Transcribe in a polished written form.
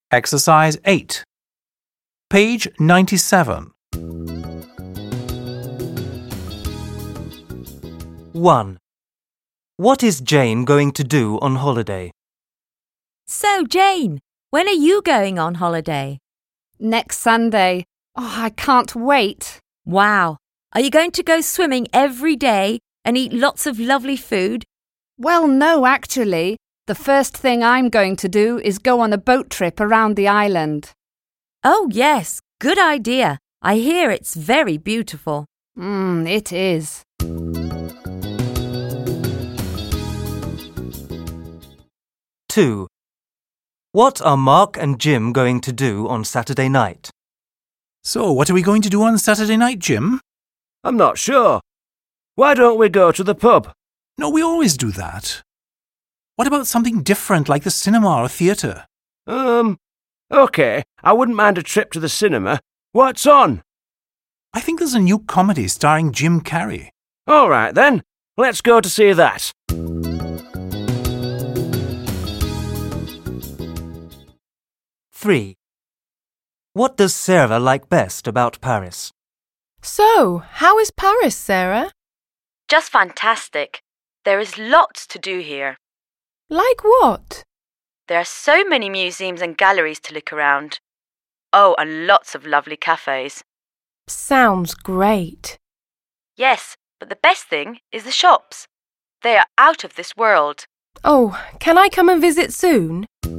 Exercise 8. Page 97. 1. What is Jane going to do on holiday? So, Jane, when are you going on holiday? Next Sunday. Oh, I can't wait. Wow. Are you going to go swimming every day and eat lots of lovely food? Well, no, actually. The first thing I'm going to do is go on a boat trip around the island. Oh, yes. Good idea. I hear it's very beautiful. It is. 2. What are Mark and Jim going to do on Saturday night? So, what are we going to do on Saturday night, Jim? I'm not sure. Why don't we go to the pub? No, we always do that. What about something different like the cinema or theatre? OK, I wouldn't mind a trip to the cinema. What's on? I think there's a new comedy starring Jim Carrey. All right then, let's go to see that. 3. What does Sarah like best about Paris? So, how is Paris, Sarah? Just fantastic. There is lots to do here. Like what? There are so many museums and galleries to look around. Oh, and lots of lovely cafes. Sounds great. Yes, but the best thing is the shops. They are out of this world. Oh, can I come and visit soon?